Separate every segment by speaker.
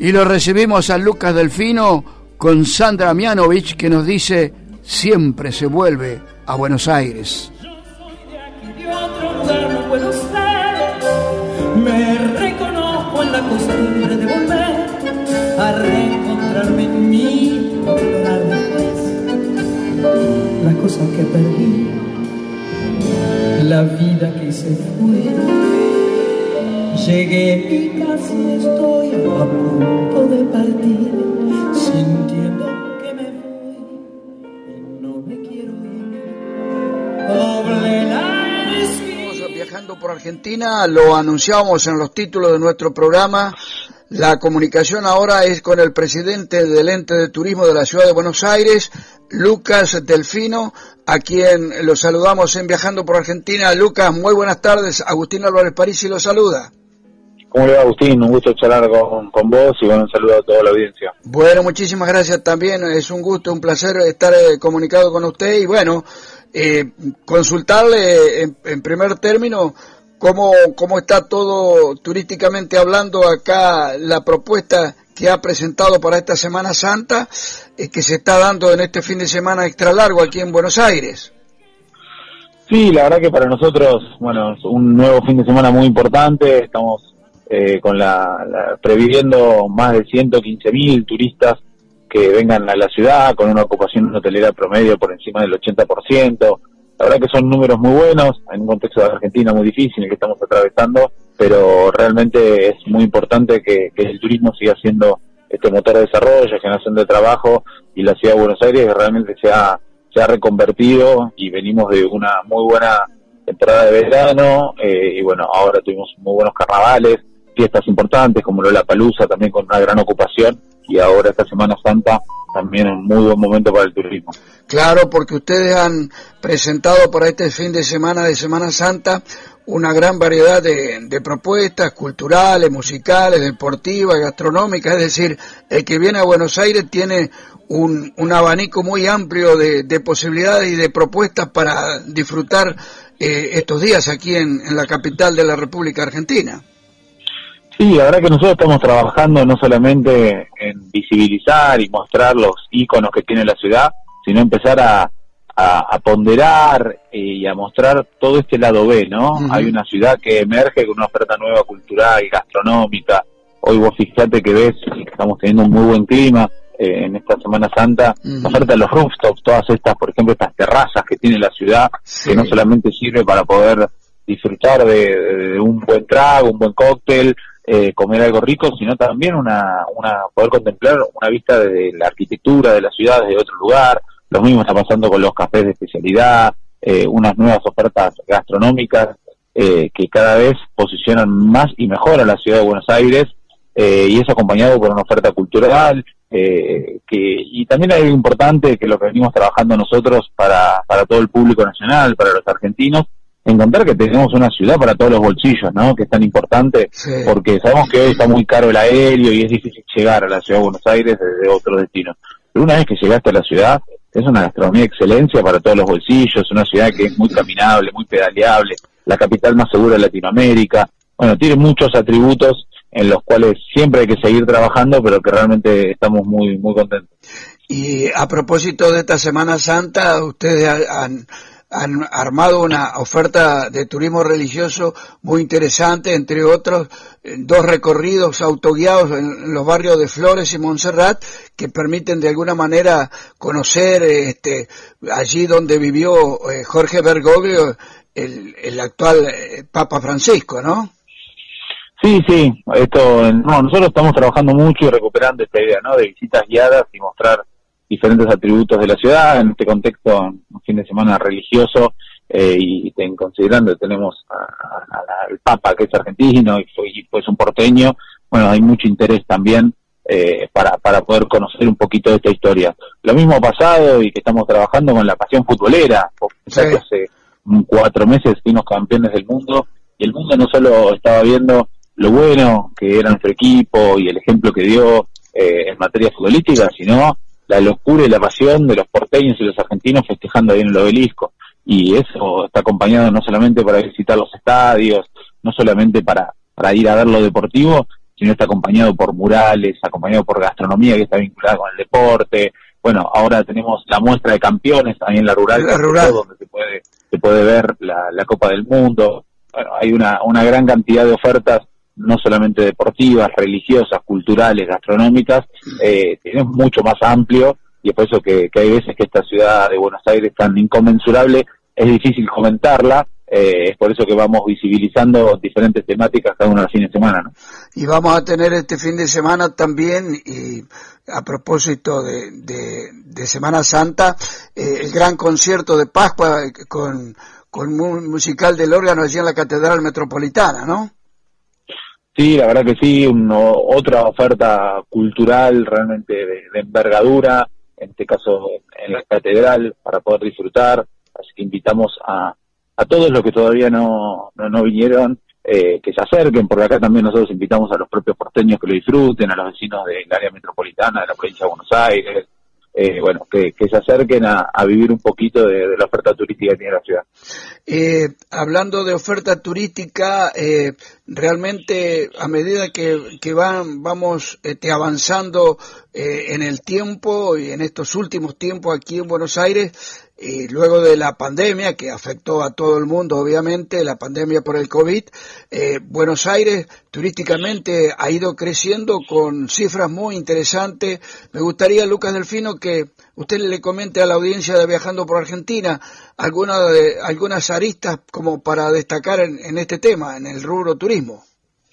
Speaker 1: Y lo recibimos a Lucas Delfino con Sandra Mianovich, que nos dice: siempre se vuelve a Buenos Aires.
Speaker 2: De otro lugar no puedo ser, me reconozco en la costumbre de volver a reencontrarme en mí, explorar después las cosas que perdí, la vida que se fue. Llegué y casi estoy a punto de partir, sintiendo que me voy y no me quiero ir. Doble la esquina.
Speaker 1: Estamos viajando por Argentina, lo anunciábamos en los títulos de nuestro programa. La comunicación ahora es con el presidente del Ente de Turismo de la Ciudad de Buenos Aires, Lucas Delfino, a quien lo saludamos en Viajando por Argentina. Lucas, muy buenas tardes. Agustín Álvarez Parisi lo saluda.
Speaker 3: ¿Cómo le va, Agustín? Un gusto charlar con vos y un saludo a toda la audiencia.
Speaker 1: Bueno, muchísimas gracias también. Es un gusto, un placer estar comunicado con usted y bueno, consultarle en primer término cómo está todo turísticamente hablando acá, la propuesta que ha presentado para esta Semana Santa, que se está dando en este fin de semana extra largo aquí en Buenos Aires.
Speaker 3: Sí, la verdad que para nosotros, bueno, es un nuevo fin de semana muy importante. Estamos con previendo más de 115.000 turistas que vengan a la ciudad, con una ocupación hotelera promedio por encima del 80%. La verdad que son números muy buenos, en un contexto de Argentina muy difícil en el que estamos atravesando, pero realmente es muy importante que el turismo siga siendo este motor de desarrollo, generación de trabajo, y la ciudad de Buenos Aires realmente se ha reconvertido, y venimos de una muy buena temporada de verano, y bueno, ahora tuvimos muy buenos carnavales, fiestas importantes como Lollapalooza también con una gran ocupación, y ahora esta Semana Santa también un muy buen momento para el turismo.
Speaker 1: Claro, porque ustedes han presentado para este fin de Semana Santa una gran variedad de propuestas culturales, musicales, deportivas, gastronómicas, es decir, el que viene a Buenos Aires tiene un abanico muy amplio de posibilidades y de propuestas para disfrutar estos días aquí en la capital de la República Argentina.
Speaker 3: Sí, la verdad que nosotros estamos trabajando no solamente en visibilizar y mostrar los íconos que tiene la ciudad, sino empezar a ponderar y a mostrar todo este lado B, ¿no? Uh-huh. Hay una ciudad que emerge con una oferta nueva cultural, gastronómica. Hoy vos fijate que ves que estamos teniendo un muy buen clima en esta Semana Santa. Uh-huh. La oferta de los rooftops, todas estas, por ejemplo, estas terrazas que tiene la ciudad, sí, que no solamente sirve para poder disfrutar de un buen trago, un buen cóctel, comer algo rico, sino también poder contemplar una vista de la arquitectura de la ciudad desde otro lugar. Lo mismo está pasando con los cafés de especialidad, unas nuevas ofertas gastronómicas que cada vez posicionan más y mejor a la ciudad de Buenos Aires, y eso acompañado por una oferta cultural, y también hay algo importante que lo que venimos trabajando nosotros para todo el público nacional, para los argentinos, encontrar que tenemos una ciudad para todos los bolsillos, ¿no? Que es tan importante, sí, porque sabemos que hoy está muy caro el aéreo y es difícil llegar a la ciudad de Buenos Aires desde otros destinos. Pero una vez que llegaste a la ciudad, es una gastronomía de excelencia para todos los bolsillos, una ciudad que es muy caminable, muy pedaleable, la capital más segura de Latinoamérica. Bueno, tiene muchos atributos en los cuales siempre hay que seguir trabajando, pero que realmente estamos muy, muy contentos.
Speaker 1: Y a propósito de esta Semana Santa, ustedes han armado una oferta de turismo religioso muy interesante, entre otros 2 recorridos autoguiados en los barrios de Flores y Montserrat, que permiten de alguna manera conocer allí donde vivió Jorge Bergoglio, el actual Papa Francisco, ¿no?
Speaker 3: Sí, nosotros estamos trabajando mucho y recuperando esta idea, ¿no? De visitas guiadas y mostrar diferentes atributos de la ciudad en este contexto, un fin de semana religioso, y considerando que tenemos al Papa, que es argentino y fue un porteño. Bueno, hay mucho interés también para poder conocer un poquito de esta historia. Lo mismo ha pasado y que estamos trabajando con la pasión futbolera. Sí. Hace 4 meses fuimos campeones del mundo, y el mundo no solo estaba viendo lo bueno que era nuestro equipo y el ejemplo que dio en materia futbolística, sino la locura y la pasión de los porteños y los argentinos festejando ahí en el Obelisco. Y eso está acompañado no solamente para visitar los estadios, no solamente para ir a ver lo deportivo, sino está acompañado por murales, acompañado por gastronomía que está vinculada con el deporte. Bueno, ahora tenemos la muestra de campeones ahí en la rural, donde se puede ver la Copa del Mundo. Bueno, hay una gran cantidad de ofertas, no solamente deportivas, religiosas, culturales, gastronómicas, es mucho más amplio, y es por eso que hay veces que esta ciudad de Buenos Aires tan inconmensurable es difícil comentarla. Es por eso que vamos visibilizando diferentes temáticas cada uno de los fines de semana, ¿no?
Speaker 1: Y vamos a tener este fin de semana también, y a propósito de Semana Santa, el gran concierto de Pascua con musical del órgano allí en la Catedral Metropolitana, ¿no?
Speaker 3: Sí, la verdad que sí, otra oferta cultural realmente de envergadura, en este caso en la Catedral, para poder disfrutar. Así que invitamos a todos los que todavía no vinieron, que se acerquen, porque acá también nosotros invitamos a los propios porteños que lo disfruten, a los vecinos del área metropolitana, de la provincia de Buenos Aires, bueno, que se acerquen a vivir un poquito de la oferta turística que tiene la ciudad.
Speaker 1: Hablando de oferta turística, realmente a medida que vamos avanzando en el tiempo y en estos últimos tiempos aquí en Buenos Aires, luego de la pandemia que afectó a todo el mundo, obviamente, la pandemia por el COVID, Buenos Aires turísticamente ha ido creciendo con cifras muy interesantes. Me gustaría, Lucas Delfino, que usted le comente a la audiencia de Viajando por Argentina algunas aristas como para destacar en este tema, en el rubro turismo.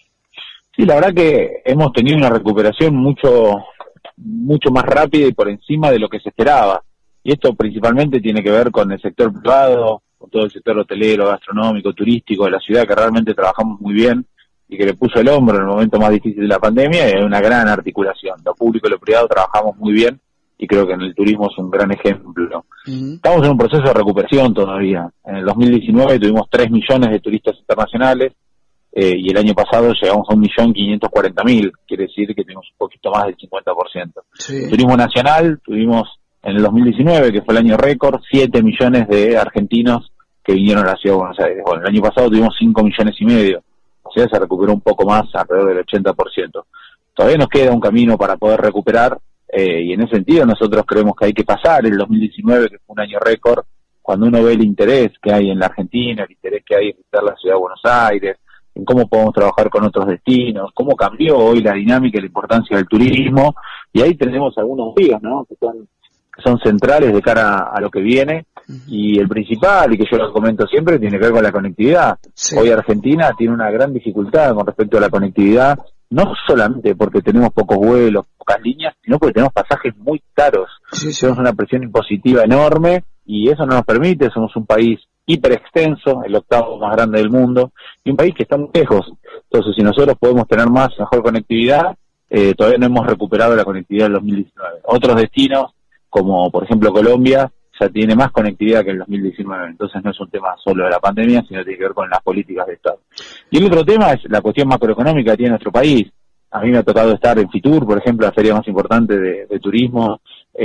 Speaker 3: Sí, la verdad que hemos tenido una recuperación mucho más rápida y por encima de lo que se esperaba. Y esto principalmente tiene que ver con el sector privado, con todo el sector hotelero, gastronómico, turístico de la ciudad, que realmente trabajamos muy bien y que le puso el hombro en el momento más difícil de la pandemia, y hay una gran articulación. Lo público y lo privado trabajamos muy bien, y creo que en el turismo es un gran ejemplo. Estamos en un proceso de recuperación todavía. En el 2019 tuvimos 3 millones de turistas internacionales, y el año pasado llegamos a 1.540.000, quiere decir que tuvimos un poquito más del 50%. Sí. El turismo nacional tuvimos en el 2019, que fue el año récord, 7 millones de argentinos que vinieron a la ciudad de Buenos Aires. Bueno, el año pasado tuvimos 5,5 millones, o sea, se recuperó un poco más, alrededor del 80%. Todavía nos queda un camino para poder recuperar, y en ese sentido nosotros creemos que hay que pasar el 2019, que fue un año récord, cuando uno ve el interés que hay en la Argentina, el interés que hay en visitar la ciudad de Buenos Aires, en cómo podemos trabajar con otros destinos, cómo cambió hoy la dinámica y la importancia del turismo, y ahí tenemos algunos días, ¿no?, que son centrales de cara a lo que viene, y el principal, y que yo lo comento siempre, tiene que ver con la conectividad. Sí. Hoy Argentina tiene una gran dificultad con respecto a la conectividad, no solamente porque tenemos pocos vuelos, pocas líneas, sino porque tenemos pasajes muy caros. Sí. Tenemos una presión impositiva enorme, y eso no nos permite. Somos un país hiperextenso, el 8º más grande del mundo, y un país que está muy lejos. Entonces, si nosotros podemos tener mejor conectividad, todavía no hemos recuperado la conectividad del 2019. Otros destinos, como por ejemplo Colombia, ya tiene más conectividad que en el 2019, entonces no es un tema solo de la pandemia, sino tiene que ver con las políticas de Estado. Y el otro tema es la cuestión macroeconómica que tiene nuestro país. A mí me ha tocado estar en Fitur, por ejemplo, la feria más importante de turismo,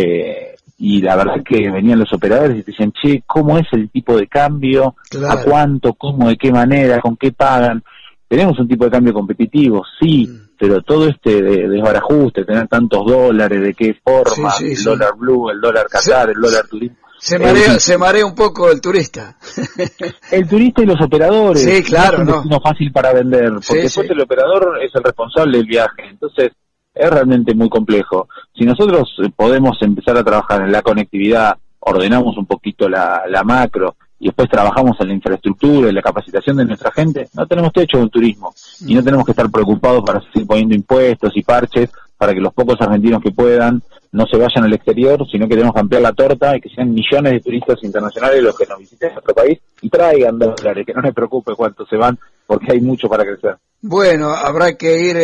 Speaker 3: y la verdad es que venían los operadores y te decían, che, ¿cómo es el tipo de cambio? Claro. ¿A cuánto? ¿Cómo? ¿De qué manera? ¿Con qué pagan? Tenemos un tipo de cambio competitivo, sí, pero todo este desbarajuste, tener tantos dólares, de qué forma, el dólar blue, el dólar Qatar, el dólar turismo.
Speaker 1: Se marea un poco el turista.
Speaker 3: El turista y los operadores.
Speaker 1: Sí, claro,
Speaker 3: no es un destino fácil para vender, porque después el operador es el responsable del viaje, entonces es realmente muy complejo. Si nosotros podemos empezar a trabajar en la conectividad, ordenamos un poquito la macro, y después trabajamos en la infraestructura y la capacitación de nuestra gente, no tenemos techo en el turismo, y no tenemos que estar preocupados para seguir poniendo impuestos y parches para que los pocos argentinos que puedan no se vayan al exterior, sino que tenemos que ampliar la torta y que sean millones de turistas internacionales los que nos visiten nuestro país y traigan dólares, que no les preocupe cuánto se van, porque hay mucho para crecer.
Speaker 1: Bueno, habrá que ir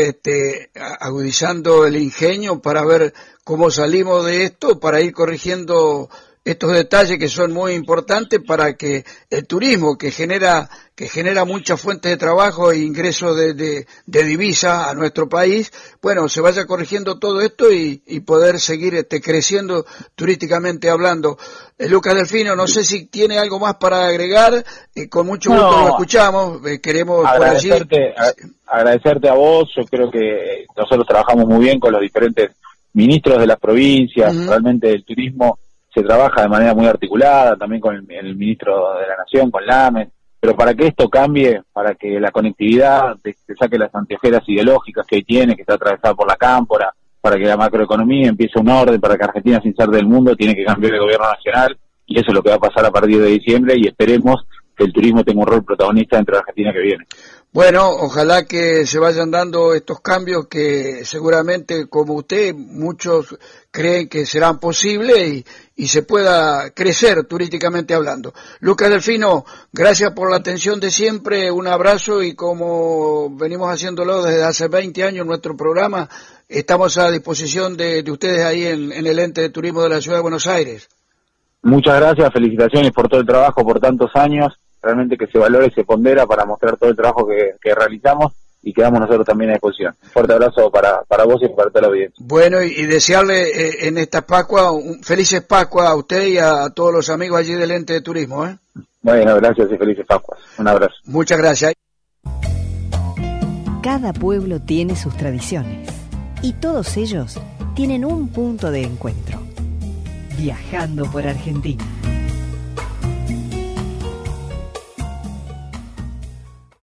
Speaker 1: agudizando el ingenio para ver cómo salimos de esto, para ir corrigiendo estos detalles que son muy importantes para que el turismo, que genera muchas fuentes de trabajo e ingresos de divisa a nuestro país, bueno, se vaya corrigiendo todo esto y poder seguir creciendo turísticamente hablando. Lucas Delfino, no sé si tiene algo más para agregar, con mucho gusto lo escuchamos, queremos
Speaker 3: agradecerte a vos. Yo creo que nosotros trabajamos muy bien con los diferentes ministros de las provincias, realmente el turismo se trabaja de manera muy articulada, también con el ministro de la Nación, con Lames, pero para que esto cambie, para que la conectividad te saque las anteojeras ideológicas que hoy tiene, que está atravesada por la cámpora, para que la macroeconomía empiece un orden, para que Argentina se inserte del mundo, tiene que cambiar el gobierno nacional, y eso es lo que va a pasar a partir de diciembre, y esperemos que el turismo tenga un rol protagonista dentro de la Argentina que viene.
Speaker 1: Bueno, ojalá que se vayan dando estos cambios que seguramente, como usted, muchos creen que serán posibles y se pueda crecer turísticamente hablando. Lucas Delfino, gracias por la atención de siempre, un abrazo, y como venimos haciéndolo desde hace 20 años en nuestro programa, estamos a disposición de ustedes ahí en el ente de turismo de la Ciudad de Buenos Aires.
Speaker 3: Muchas gracias, felicitaciones por todo el trabajo, por tantos años. Realmente que se valore y se pondera para mostrar todo el trabajo que realizamos, y quedamos nosotros también a disposición. Un fuerte abrazo para vos y para toda la audiencia.
Speaker 1: Bueno, y desearle en esta Pascua, felices Pascua a usted y a todos los amigos allí del ente de turismo.
Speaker 3: Bueno, gracias y felices Pascuas. Un abrazo.
Speaker 1: Muchas gracias.
Speaker 4: Cada pueblo tiene sus tradiciones y todos ellos tienen un punto de encuentro. Viajando por Argentina.